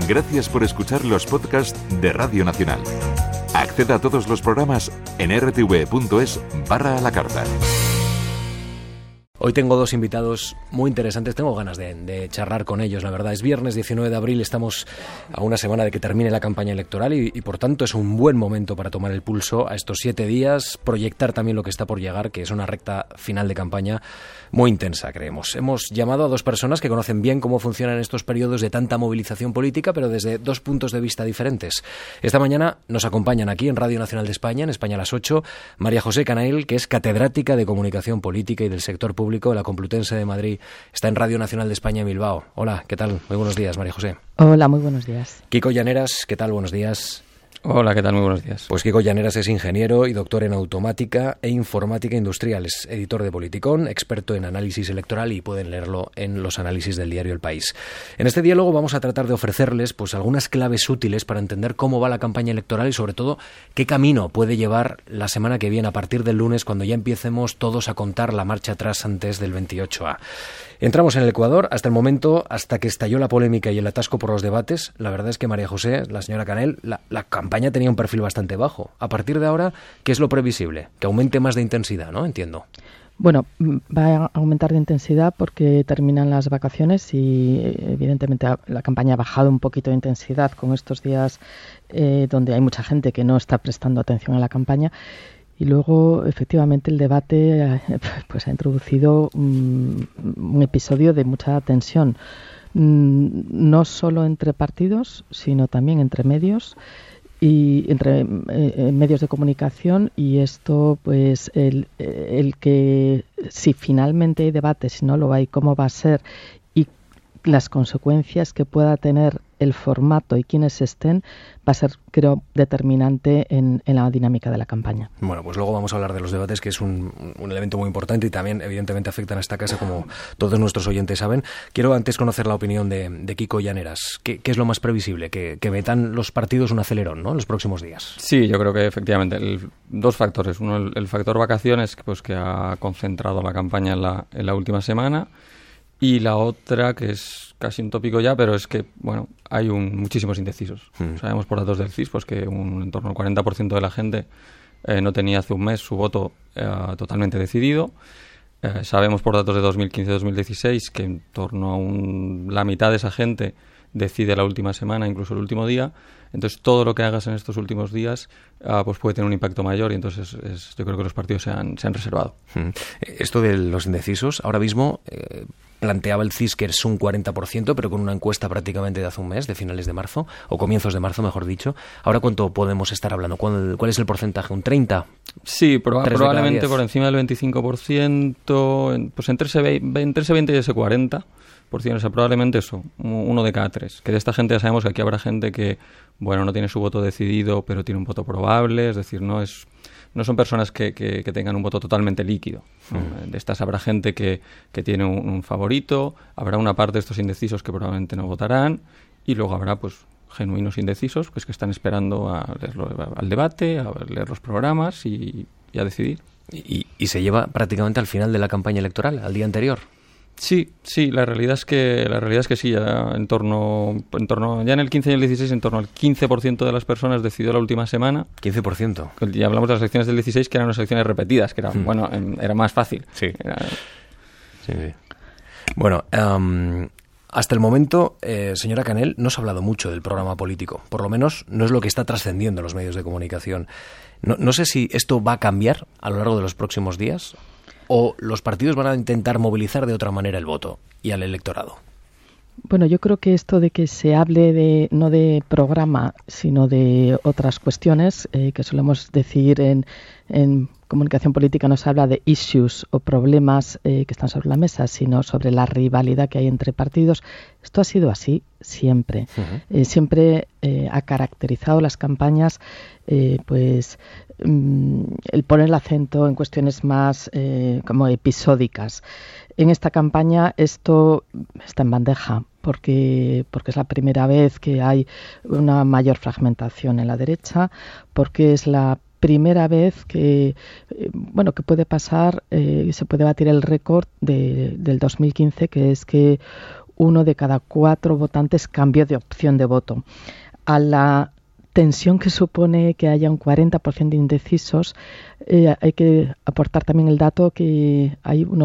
Gracias por escuchar los podcasts de Radio Nacional. Acceda a todos los programas en rtv.es/a la carta. Hoy tengo dos invitados muy interesantes, tengo ganas de charlar con ellos, la verdad. Es viernes 19 de abril, estamos a una semana de que termine la campaña electoral y por tanto es un buen momento para tomar el pulso a estos 7 días, proyectar también lo que está por llegar, que es una recta final de campaña muy intensa, creemos. Hemos llamado a dos personas que conocen bien cómo funcionan estos periodos de tanta movilización política, pero desde dos puntos de vista diferentes. Esta mañana nos acompañan aquí en Radio Nacional de España, en España a las 8, María José Canael, que es catedrática de Comunicación Política y del Sector Público de la Complutense de Madrid, está en Radio Nacional de España en Bilbao. Hola, ¿qué tal? Muy buenos días, María José. Hola, muy buenos días. Kiko Llaneras, ¿qué tal? Buenos días. Hola, ¿qué tal? Muy buenos días. Pues Kiko Llaneras es ingeniero y doctor en automática e informática industrial. Es editor de Politicón, experto en análisis electoral y pueden leerlo en los análisis del diario El País. En este diálogo vamos a tratar de ofrecerles pues algunas claves útiles para entender cómo va la campaña electoral y sobre todo qué camino puede llevar la semana que viene a partir del lunes, cuando ya empecemos todos a contar la marcha atrás antes del 28A. Entramos en el Ecuador. Hasta el momento, hasta que estalló la polémica y el atasco por los debates, la verdad es que María José, la señora Canael, la campaña tenía un perfil bastante bajo. A partir de ahora, ¿qué es lo previsible? Que aumente más de intensidad, ¿no? Entiendo. Bueno, va a aumentar de intensidad porque terminan las vacaciones y evidentemente la campaña ha bajado un poquito de intensidad con estos días donde hay mucha gente que no está prestando atención a la campaña. Y luego, efectivamente, el debate pues ha introducido un episodio de mucha tensión, no solo entre partidos, sino también entre medios y entre medios de comunicación. Y esto, pues, el que si finalmente hay debate, si no lo hay, cómo va a ser y las consecuencias que pueda tener el formato y quienes estén, va a ser, creo, determinante en la dinámica de la campaña. Bueno, pues luego vamos a hablar de los debates, que es un elemento muy importante y también, evidentemente, afectan a esta casa, como todos nuestros oyentes saben. Quiero antes conocer la opinión de Kiko Llaneras. ¿Qué es lo más previsible? Que metan los partidos un acelerón, ¿no?, en los próximos días. Sí, yo creo que efectivamente dos factores. Uno, el factor vacaciones, pues que ha concentrado la campaña en la última semana. Y la otra, que es casi un tópico ya, pero es que, bueno, hay muchísimos indecisos. Sabemos por datos del CIS pues que en torno al 40% de la gente no tenía hace un mes su voto totalmente decidido. Sabemos por datos de 2015-2016 que en torno a la mitad de esa gente decide la última semana, incluso el último día. Entonces, todo lo que hagas en estos últimos días pues puede tener un impacto mayor y entonces yo creo que los partidos se han reservado. Esto de los indecisos, ahora mismo planteaba el CIS que es un 40%, pero con una encuesta prácticamente de hace un mes, de finales de marzo, o comienzos de marzo, mejor dicho. ¿Ahora cuánto podemos estar hablando? ¿Cuál es el porcentaje? ¿Un 30%? Sí, probablemente por encima del 25%, pues entre ese 20 y ese 40%. O sea, probablemente eso, 1 de cada 3. Que de esta gente ya sabemos que aquí habrá gente que, bueno, no tiene su voto decidido, pero tiene un voto probable, es decir, no son personas que tengan un voto totalmente líquido. De estas habrá gente que tiene un favorito, habrá una parte de estos indecisos que probablemente no votarán, y luego habrá, pues, genuinos indecisos pues que están esperando a leerlo, al debate, a leer los programas y a decidir. ¿Y se lleva prácticamente al final de la campaña electoral, al día anterior? Sí, la realidad es que sí, ya en torno ya en el 15 y el 16 en torno al 15% de las personas decidió la última semana. 15%. Ya hablamos de las elecciones del 16, que eran unas elecciones repetidas, que eran, bueno, era más fácil. Sí. Sí. Bueno, hasta el momento, señora Canael, no se ha hablado mucho del programa político. Por lo menos no es lo que está trascendiendo en los medios de comunicación. No sé si esto va a cambiar a lo largo de los próximos días, o los partidos van a intentar movilizar de otra manera el voto y al electorado. Bueno, yo creo que esto de que se hable no de programa, sino de otras cuestiones, que solemos decir en comunicación política, no se habla de issues o problemas que están sobre la mesa, sino sobre la rivalidad que hay entre partidos. Esto ha sido así siempre. Uh-huh. Siempre ha caracterizado las campañas el poner el acento en cuestiones más como episódicas. En esta campaña esto está en bandeja porque es la primera vez que hay una mayor fragmentación en la derecha, porque es la primera vez que puede pasar, se puede batir el récord del 2015, que es que 1 de cada 4 votantes cambió de opción de voto. A la tensión que supone que haya un 40% de indecisos, hay que aportar también el dato que hay un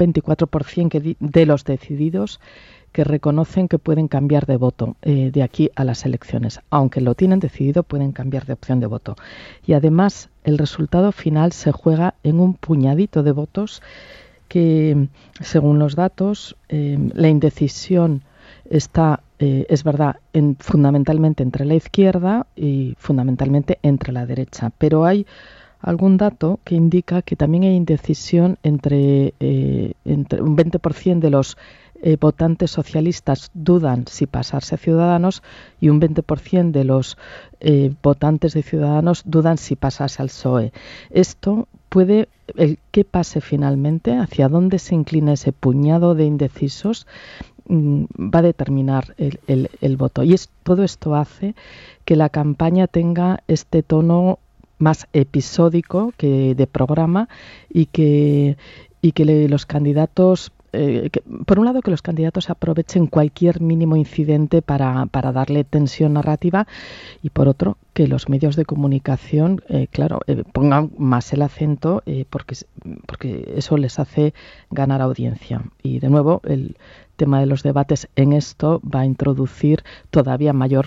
24% de los decididos que reconocen que pueden cambiar de voto de aquí a las elecciones. Aunque lo tienen decidido, pueden cambiar de opción de voto. Y además, el resultado final se juega en un puñadito de votos que, según los datos, la indecisión está, es verdad, fundamentalmente entre la izquierda y fundamentalmente entre la derecha. Pero hay algún dato que indica que también hay indecisión entre un 20% de los votantes socialistas dudan si pasarse a Ciudadanos y un 20% de los votantes de Ciudadanos dudan si pasarse al PSOE. Esto puede, ¿qué pase finalmente? ¿Hacia dónde se inclina ese puñado de indecisos? Va a determinar el voto. Y todo esto hace que la campaña tenga este tono más episódico que de programa y que los candidatos, por un lado, que los candidatos aprovechen cualquier mínimo incidente para darle tensión narrativa, y por otro, que los medios de comunicación, pongan más el acento porque eso les hace ganar audiencia. Y de nuevo, el tema de los debates en esto va a introducir todavía mayor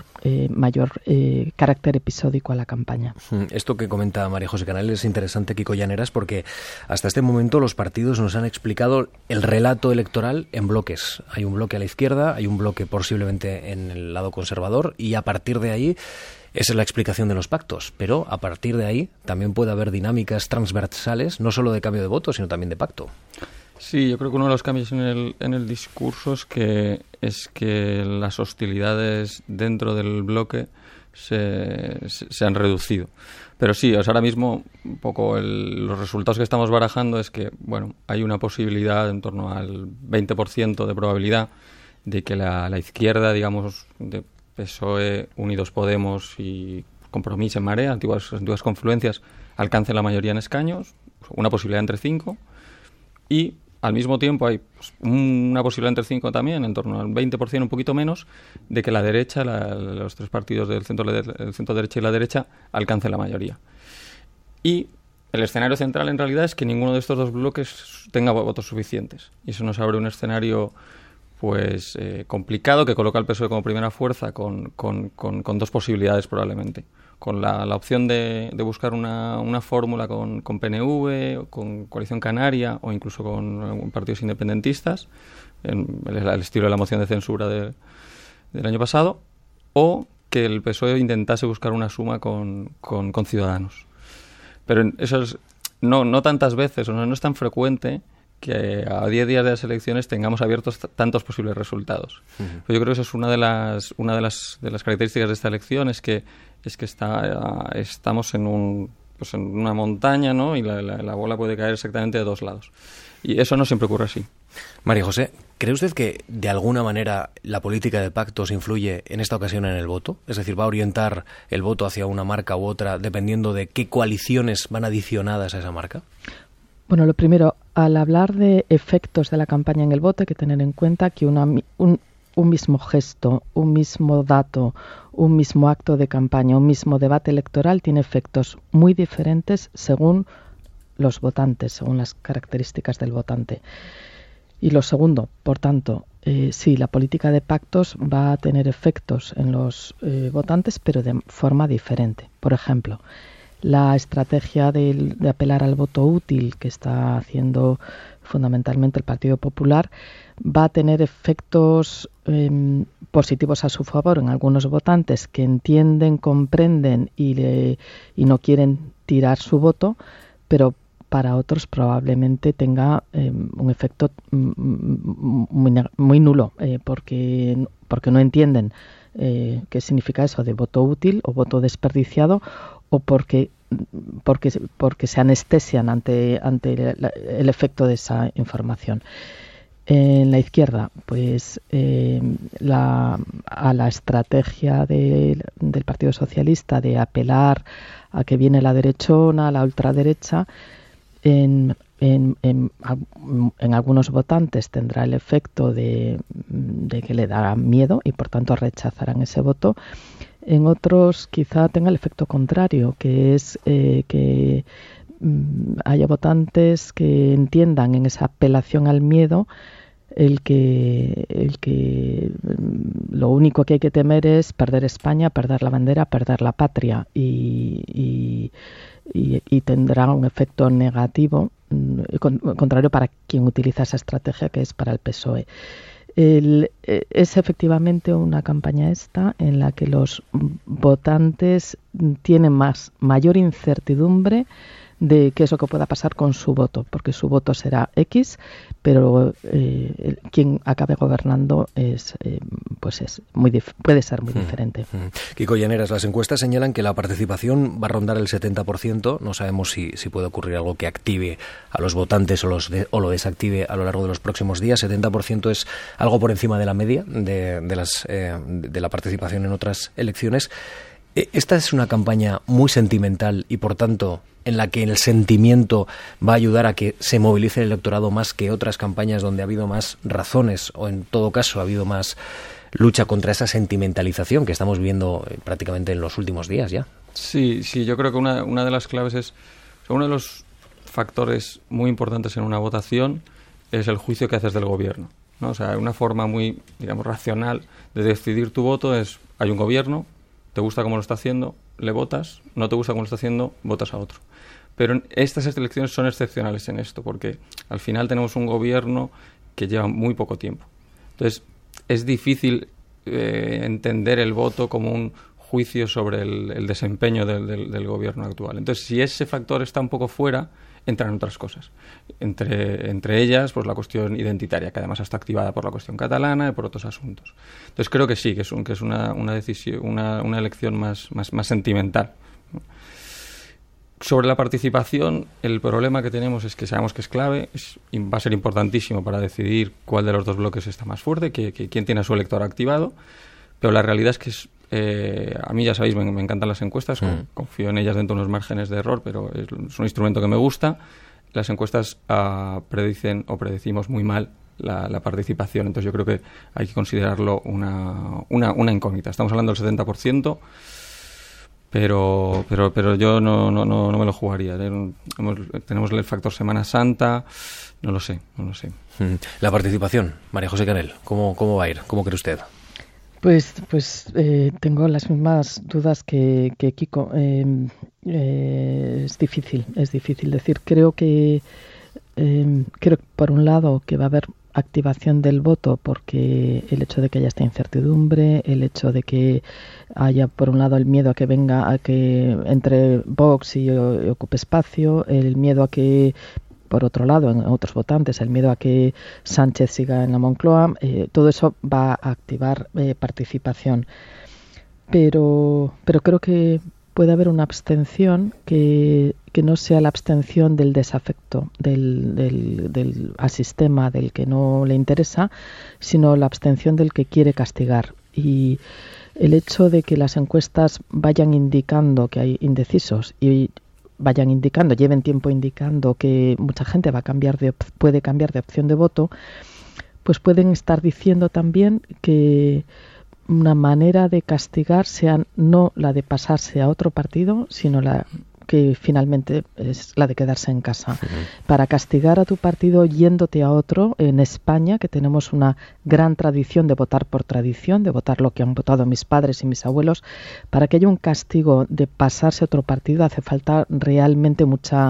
carácter episódico a la campaña. Esto que comenta María José Canal es interesante, Kiko Llaneras, porque hasta este momento los partidos nos han explicado el relato electoral en bloques. Hay un bloque a la izquierda, hay un bloque posiblemente en el lado conservador, y a partir de ahí esa es la explicación de los pactos, pero a partir de ahí también puede haber dinámicas transversales, no solo de cambio de voto, sino también de pacto. Sí, yo creo que uno de los cambios en el discurso es que las hostilidades dentro del bloque se han reducido. Pero sí, ahora mismo un poco los resultados que estamos barajando es que, bueno, hay una posibilidad en torno al 20% de probabilidad de que la izquierda, digamos, de PSOE, Unidos Podemos y Compromís en Marea, antiguas confluencias, alcance la mayoría en escaños, una posibilidad entre 5, y al mismo tiempo hay una posibilidad entre 5 también, en torno al 20%, un poquito menos, de que la derecha, los tres partidos del centro derecha y la derecha, alcancen la mayoría. Y el escenario central en realidad es que ninguno de estos dos bloques tenga votos suficientes. Y eso nos abre un escenario pues complicado, que coloca al PSOE como primera fuerza con dos posibilidades probablemente. Con la opción de buscar una fórmula con PNV, con Coalición Canaria o incluso con partidos independentistas, el estilo de la moción de censura del año pasado, o que el PSOE intentase buscar una suma con Ciudadanos. Pero eso es no tantas veces, o no es tan frecuente que a 10 días de las elecciones tengamos abiertos tantos posibles resultados. Uh-huh. Pues yo creo que eso es una de las características de esta elección, es que estamos en una montaña, ¿no? Y la bola puede caer exactamente de dos lados. Y eso no siempre ocurre así. María José, ¿cree usted que de alguna manera la política de pactos influye en esta ocasión en el voto? Es decir, ¿va a orientar el voto hacia una marca u otra dependiendo de qué coaliciones van adicionadas a esa marca? Bueno, lo primero, al hablar de efectos de la campaña en el voto, hay que tener en cuenta que un mismo gesto, un mismo dato, un mismo acto de campaña, un mismo debate electoral tiene efectos muy diferentes según los votantes, según las características del votante. Y lo segundo, por tanto, sí, la política de pactos va a tener efectos en los votantes, pero de forma diferente. Por ejemplo, la estrategia de apelar al voto útil que está haciendo fundamentalmente el Partido Popular va a tener efectos positivos a su favor en algunos votantes que entienden, comprenden y no quieren tirar su voto, pero para otros probablemente tenga un efecto muy nulo, porque no entienden qué significa eso de voto útil o voto desperdiciado, o porque se anestesian ante el efecto de esa información. En la izquierda, pues a la estrategia del Partido Socialista de apelar a que viene la derechona, la ultraderecha, En algunos votantes tendrá el efecto de que le dará miedo y por tanto rechazarán ese voto. En otros quizá tenga el efecto contrario, que es que haya votantes que entiendan en esa apelación al miedo el que lo único que hay que temer es perder España, perder la bandera, perder la patria y tendrá un efecto negativo, contrario para quien utiliza esa estrategia, que es para el PSOE. Es efectivamente una campaña esta en la que los votantes tienen mayor incertidumbre de qué es lo que pueda pasar con su voto, porque su voto será X, pero quien acabe gobernando puede ser muy diferente. Kiko Llaneras, las encuestas señalan que la participación va a rondar el 70%. No sabemos si puede ocurrir algo que active a los votantes o lo desactive a lo largo de los próximos días. 70% es algo por encima de la media de la participación en otras elecciones. Esta es una campaña muy sentimental y, por tanto, en la que el sentimiento va a ayudar a que se movilice el electorado más que otras campañas donde ha habido más razones o, en todo caso, ha habido más lucha contra esa sentimentalización que estamos viendo prácticamente en los últimos días ya. Sí, yo creo que una de las claves es, uno de los factores muy importantes en una votación es el juicio que haces del gobierno, ¿no? O sea, una forma muy, digamos, racional de decidir tu voto es, hay un gobierno, te gusta cómo lo está haciendo, le votas, no te gusta cómo lo está haciendo, votas a otro. Pero estas elecciones son excepcionales en esto, porque al final tenemos un gobierno que lleva muy poco tiempo. Entonces, es difícil entender el voto como un juicio sobre el desempeño del gobierno actual. Entonces, si ese factor está un poco fuera, entran otras cosas. Entre ellas, pues la cuestión identitaria, que además está activada por la cuestión catalana y por otros asuntos. Entonces, creo que sí, que es una decisión, una elección más sentimental. Sobre la participación, el problema que tenemos es que sabemos que es clave, va a ser importantísimo para decidir cuál de los dos bloques está más fuerte, quién tiene a su elector activado, pero la realidad es que a mí, ya sabéis, me encantan las encuestas, confío en ellas dentro de unos márgenes de error, pero es un instrumento que me gusta. Las encuestas predecimos muy mal la participación, entonces yo creo que hay que considerarlo una incógnita. Estamos hablando del 70%, pero yo no me lo jugaría. Tenemos el factor Semana Santa, no lo sé. La participación, María José Canel, ¿cómo va a ir? ¿Cómo cree usted? Pues tengo las mismas dudas que Kiko. Es difícil decir. Creo que por un lado que va a haber activación del voto, porque el hecho de que haya esta incertidumbre, el hecho de que haya por un lado el miedo a que venga, a que entre Vox y ocupe espacio, el miedo a que, por otro lado, en otros votantes, el miedo a que Sánchez siga en la Moncloa, todo eso va a activar participación. Pero creo que puede haber una abstención que no sea la abstención del desafecto del asistema, del que no le interesa, sino la abstención del que quiere castigar. Y el hecho de que las encuestas vayan indicando que hay indecisos y lleven tiempo indicando que mucha gente puede cambiar de opción de voto, pues pueden estar diciendo también que una manera de castigar sea no la de pasarse a otro partido, sino la que finalmente es la de quedarse en casa. Para castigar a tu partido yéndote a otro, en España, que tenemos una gran tradición de votar por tradición, de votar lo que han votado mis padres y mis abuelos, para que haya un castigo de pasarse a otro partido hace falta realmente mucho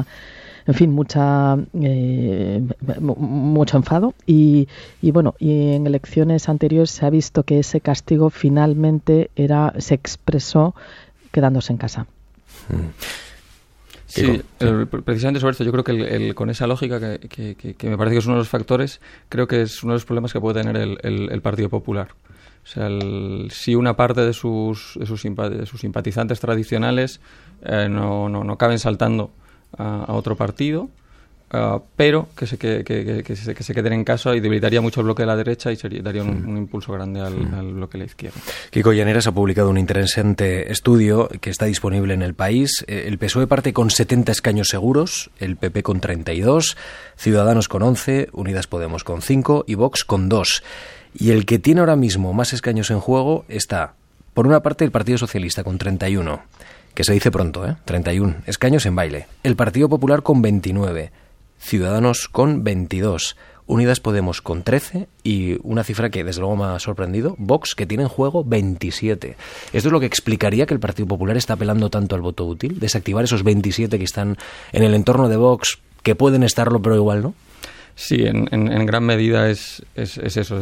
enfado y en elecciones anteriores se ha visto que ese castigo finalmente se expresó quedándose en casa. Sí, precisamente sobre esto, yo creo que con esa lógica que me parece que es uno de los factores, creo que es uno de los problemas que puede tener el Partido Popular. O sea, si una parte de sus simpatizantes tradicionales no caben saltando a otro partido, pero que se queden en casa y debilitaría mucho el bloque de la derecha y daría un impulso grande al bloque de la izquierda. Kiko Llaneras ha publicado un interesante estudio que está disponible en El País. El PSOE parte con 70 escaños seguros, el PP con 32, Ciudadanos con 11, Unidas Podemos con 5 y Vox con 2. Y el que tiene ahora mismo más escaños en juego está, por una parte, el Partido Socialista con 31, que se dice pronto, 31 escaños en baile. El Partido Popular con 29, Ciudadanos con 22, Unidas Podemos con 13 y una cifra que desde luego me ha sorprendido, Vox, que tiene en juego 27. ¿Esto es lo que explicaría que el Partido Popular está apelando tanto al voto útil? ¿Desactivar esos 27 que están en el entorno de Vox, que pueden estarlo pero igual no? Sí, en gran medida es eso.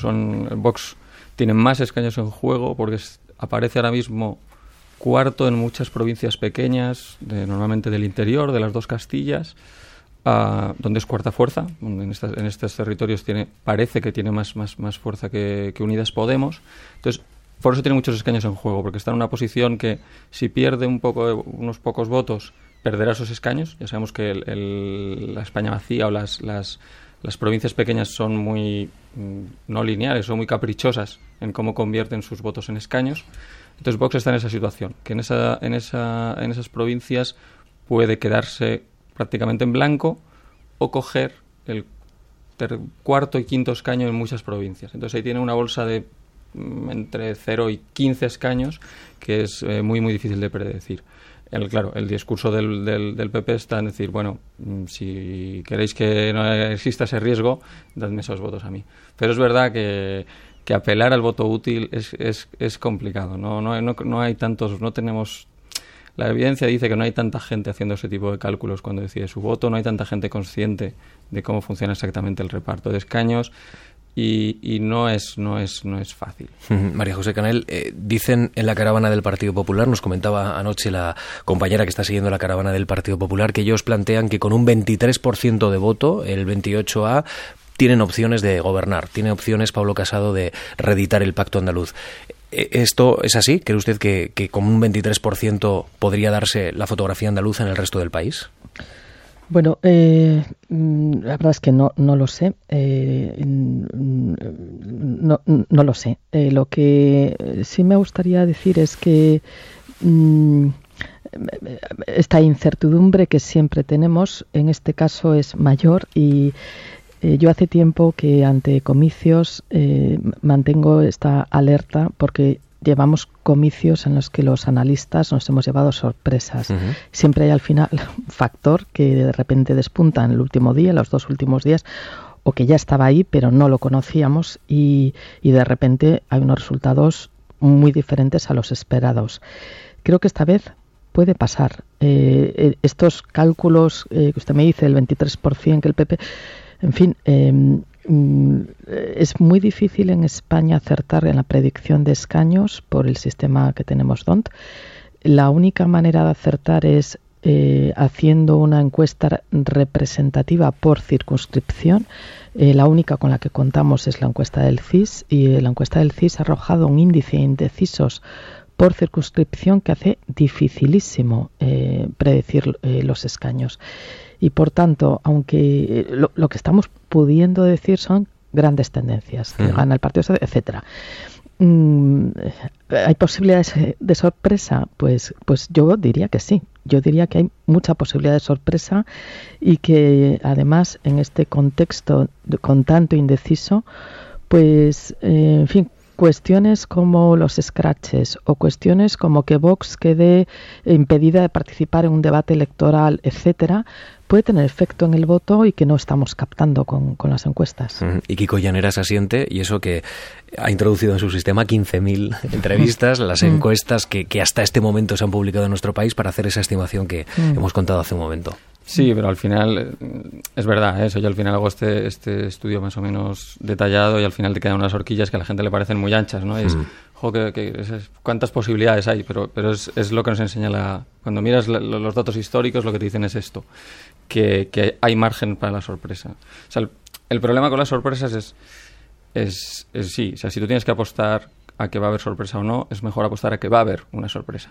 Vox tienen más escaños en juego porque aparece ahora mismo cuarto en muchas provincias pequeñas, normalmente del interior, de las dos Castillas, donde es cuarta fuerza. En estos territorios parece que tiene más fuerza que Unidas Podemos. Entonces, por eso tiene muchos escaños en juego, porque está en una posición que si pierde unos pocos votos, perderá esos escaños. Ya sabemos que la España vacía o las provincias pequeñas son muy no lineales, son muy caprichosas en cómo convierten sus votos en escaños. Entonces Vox está en esa situación, que en esas provincias puede quedarse prácticamente en blanco o coger el cuarto y quinto escaño en muchas provincias. Entonces ahí tiene una bolsa de entre 0 y 15 escaños que es muy muy difícil de predecir. Claro, el discurso del PP está en decir, bueno, si queréis que no exista ese riesgo, dadme esos votos a mí. Pero es verdad que apelar al voto útil es complicado. No hay tantos, no tenemos. La evidencia dice que no hay tanta gente haciendo ese tipo de cálculos cuando decide su voto, no hay tanta gente consciente de cómo funciona exactamente el reparto de escaños. Y no es fácil. María José Canel, dicen en la caravana del Partido Popular, nos comentaba anoche la compañera que está siguiendo la caravana del Partido Popular, que ellos plantean que con un 23% de voto, el 28A, tienen opciones de gobernar, tiene opciones Pablo Casado de reeditar el pacto andaluz. ¿Esto es así? ¿Cree usted que con un 23% podría darse la fotografía andaluza en el resto del país? Bueno, la verdad es que no lo sé. No lo sé. Lo que sí me gustaría decir es que esta incertidumbre que siempre tenemos, en este caso es mayor y yo hace tiempo que ante comicios mantengo esta alerta porque llevamos comicios en los que los analistas nos hemos llevado sorpresas. Uh-huh. Siempre hay al final un factor que de repente despunta en el último día, en los 2 últimos días, o que ya estaba ahí pero no lo conocíamos y de repente hay unos resultados muy diferentes a los esperados. Creo que esta vez puede pasar. Estos cálculos que usted me dice, el 23% que el PP... En fin, es muy difícil en España acertar en la predicción de escaños por el sistema que tenemos DONT. La única manera de acertar es haciendo una encuesta representativa por circunscripción. La única con la que contamos es la encuesta del CIS y la encuesta del CIS ha arrojado un índice de indecisos por circunscripción que hace dificilísimo predecir los escaños. Y por tanto, aunque lo que estamos pudiendo decir son grandes tendencias, que gana el partido, etcétera. ¿Hay posibilidades de sorpresa? Pues yo diría que sí. Yo diría que hay mucha posibilidad de sorpresa y que además en este contexto con tanto indeciso, pues en fin, cuestiones como los scratches o cuestiones como que Vox quede impedida de participar en un debate electoral, etcétera, puede tener efecto en el voto y que no estamos captando con las encuestas. Y Kiko Llaneras asiente, y eso que ha introducido en su sistema 15.000 entrevistas, las encuestas que hasta este momento se han publicado en nuestro país para hacer esa estimación que hemos contado hace un momento. Sí, pero al final es verdad eso. Yo al final hago este estudio más o menos detallado y al final te quedan unas horquillas que a la gente le parecen muy anchas, ¿no? Es, cuántas posibilidades hay, pero es lo que nos enseña cuando miras los datos históricos, lo que te dicen es esto, que hay margen para la sorpresa. O sea, el problema con las sorpresas es sí, o sea, si tú tienes que apostar a que va a haber sorpresa o no, es mejor apostar a que va a haber una sorpresa.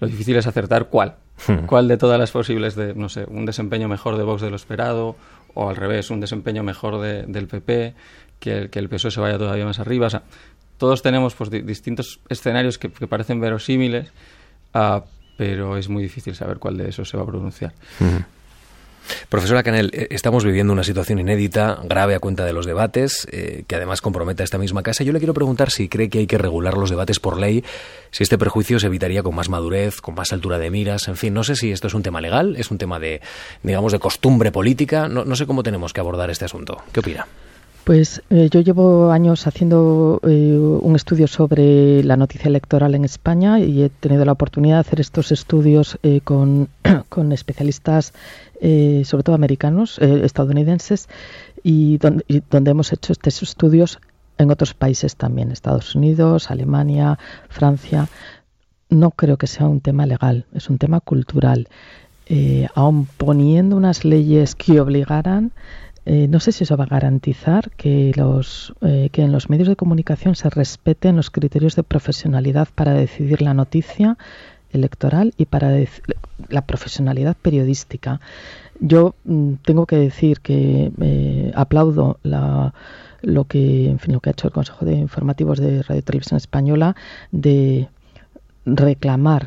Lo difícil es acertar cuál de todas las posibles, de no sé, un desempeño mejor de Vox de lo esperado, o al revés, un desempeño mejor del PP, que el PSOE se vaya todavía más arriba. O sea, todos tenemos pues distintos escenarios que parecen verosímiles, pero es muy difícil saber cuál de esos se va a pronunciar. Profesora Canel, estamos viviendo una situación inédita, grave a cuenta de los debates, que además compromete a esta misma casa. Yo le quiero preguntar si cree que hay que regular los debates por ley, si este perjuicio se evitaría con más madurez, con más altura de miras, en fin, no sé si esto es un tema legal, es un tema de, digamos, de costumbre política, no sé cómo tenemos que abordar este asunto. ¿Qué opina? Pues yo llevo años haciendo un estudio sobre la noticia electoral en España y he tenido la oportunidad de hacer estos estudios con especialistas, sobre todo americanos, estadounidenses, y donde hemos hecho estos estudios en otros países también, Estados Unidos, Alemania, Francia. No creo que sea un tema legal, es un tema cultural. Aun poniendo unas leyes que obligaran, no sé si eso va a garantizar que en los medios de comunicación se respeten los criterios de profesionalidad para decidir la noticia electoral y para la profesionalidad periodística. Yo tengo que decir que aplaudo lo que ha hecho el Consejo de Informativos de Radio Televisión Española de reclamar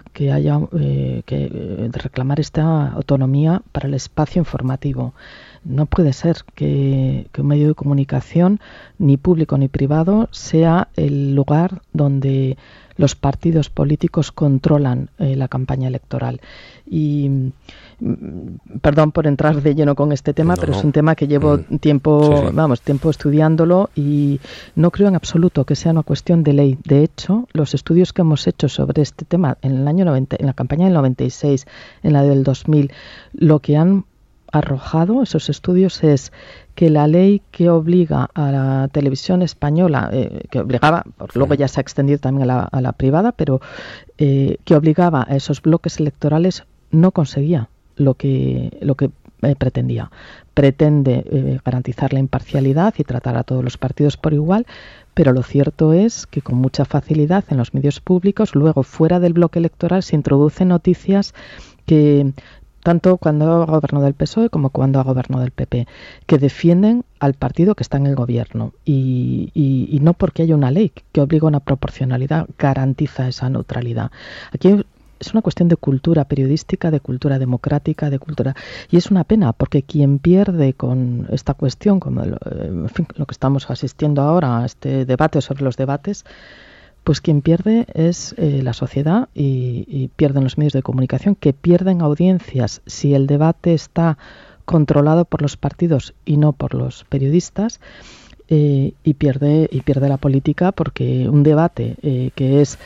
reclamar esta autonomía para el espacio informativo. No puede ser que un medio de comunicación, ni público ni privado, sea el lugar donde los partidos políticos controlan la campaña electoral. Y perdón por entrar de lleno con este tema, pero es un tema que llevo tiempo estudiándolo y no creo en absoluto que sea una cuestión de ley. De hecho, los estudios que hemos hecho sobre este tema en el año 90, en la campaña del 96, en la del 2000, lo que han arrojado esos estudios es que la ley que obliga a la televisión española, que obligaba, luego ya se ha extendido también a la privada, pero que obligaba a esos bloques electorales no conseguía lo que pretendía. Pretende garantizar la imparcialidad y tratar a todos los partidos por igual, pero lo cierto es que con mucha facilidad en los medios públicos, luego fuera del bloque electoral, se introducen noticias que tanto cuando ha gobernado el PSOE como cuando ha gobernado el PP, que defienden al partido que está en el gobierno y no porque haya una ley que obliga a una proporcionalidad, garantiza esa neutralidad. Aquí es una cuestión de cultura periodística, de cultura democrática, y es una pena porque quien pierde con esta cuestión, como lo que estamos asistiendo ahora a este debate sobre los debates, pues quien pierde es la sociedad y pierden los medios de comunicación, que pierden audiencias si el debate está controlado por los partidos y no por los periodistas, y pierde la política, porque un debate que es,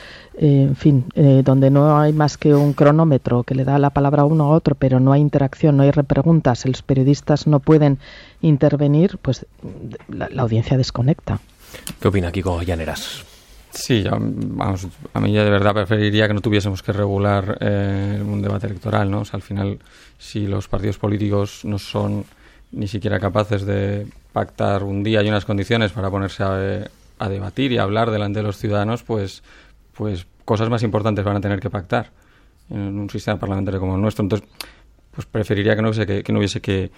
donde no hay más que un cronómetro que le da la palabra a uno a otro, pero no hay interacción, no hay repreguntas, los periodistas no pueden intervenir, pues la audiencia desconecta. ¿Qué opina Kiko Llaneras? Sí, a mí ya de verdad preferiría que no tuviésemos que regular un debate electoral, ¿no? O sea, al final, si los partidos políticos no son ni siquiera capaces de pactar un día y unas condiciones para ponerse a debatir y a hablar delante de los ciudadanos, pues cosas más importantes van a tener que pactar en un sistema parlamentario como el nuestro. Entonces, pues preferiría que no hubiese que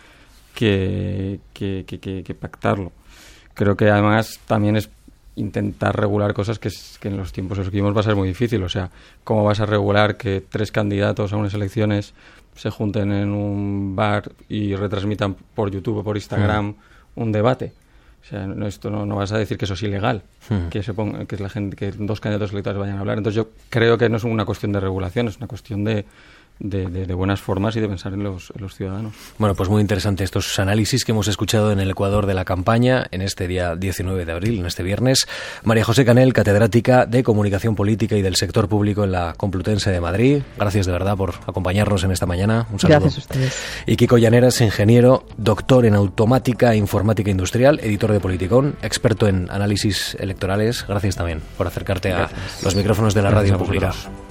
pactarlo. Creo que además también es intentar regular cosas que en los tiempos en los que vivimos va a ser muy difícil. O sea, ¿cómo vas a regular que 3 candidatos a unas elecciones se junten en un bar y retransmitan por YouTube o por Instagram un debate? O sea, no vas a decir que eso es ilegal, que la gente, que 2 candidatos electorales vayan a hablar. Entonces yo creo que no es una cuestión de regulación, es una cuestión de buenas formas y de pensar en los ciudadanos. Bueno, pues muy interesante estos análisis que hemos escuchado en el Ecuador de la campaña en este día 19 de abril, en este viernes. María José Canel, catedrática de Comunicación Política y del Sector Público en la Complutense de Madrid. Gracias de verdad por acompañarnos en esta mañana. Un saludo. Gracias a ustedes. Y Kiko Llaneras, ingeniero, doctor en Automática e Informática Industrial, editor de Politicón, experto en análisis electorales. Gracias también por acercarte a los micrófonos de la radio pública.